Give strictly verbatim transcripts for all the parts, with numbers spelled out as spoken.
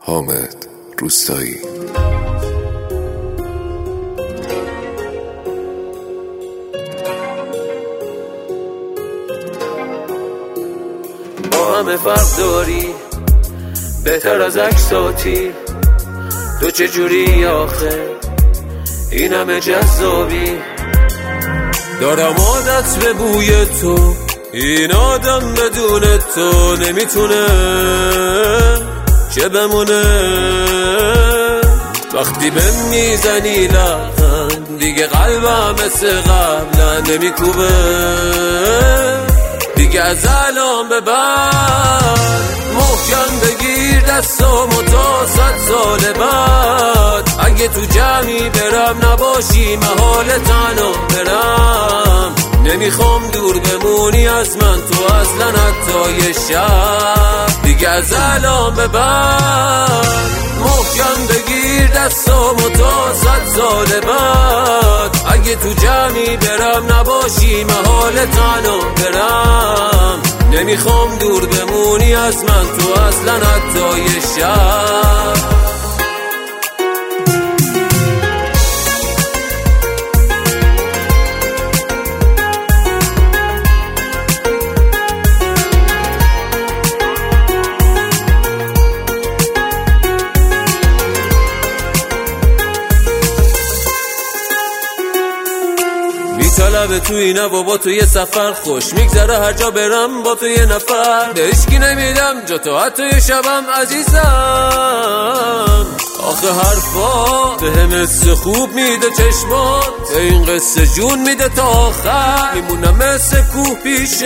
حامد روستایی. با همه فرق داری بهتر از عکساتی، تو چجوری آخه این همه جذابی؟ دارم عادت به بوی تو، این آدم بدون تو نمیتونه چه بمونه. وقتی به میزنی لبخند دیگه قلبم مثل قبلا نمیکوبه، دیگه از الان به بعد محکم بگیر دستامو تا صد سال بعد. اگه تو جمعی برم نباشی محال تنها برم، نمیخوام دور بمونی از من تو اصلا حتی یه شب. دیگه از الان به بعد محکم بگیر دستامو تا صد سال بعد. اگه تو جمعی برم نباشی محال تنها برم، نمیخوام دور بمونی از من تو اصلا حتی یه شب. طلب تو اینه و با تو یه سفر خوش میگذره، هر جا برم با تو یه نفر، به اشکی نمیدم جا تو حتی یه شبم عزیزم. آخه حرفا به هم حس خوب میده چشمات، به این قصه جون میده تا آخر، میمونم مثل کوه پیشت.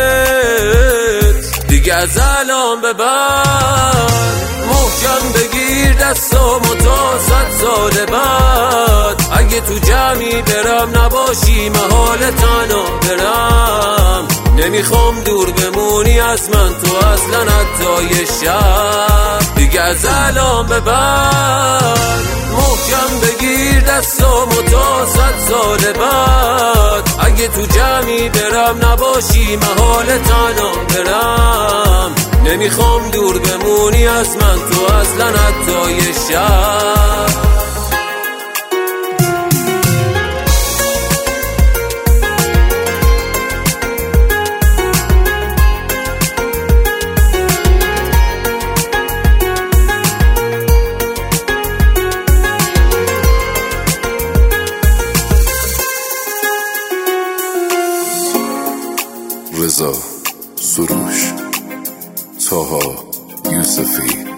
دیگه از الان به بعد محکم بگیر دستامو تا صد سال بعد. اگه تو جمعی برم نباشی محال تنها برم، نمیخوام دور بمونی از من تو اصلا حتی یه شب. دیگه از الان به بعد محکم بگیر دستامو تا صد سال بعد. اگه تو جمعی برم نباشی محال تنها برم، نمیخوام دور بمونی از من تو اصلا حتی یه شب. رضا سروش، طاها یوسفی.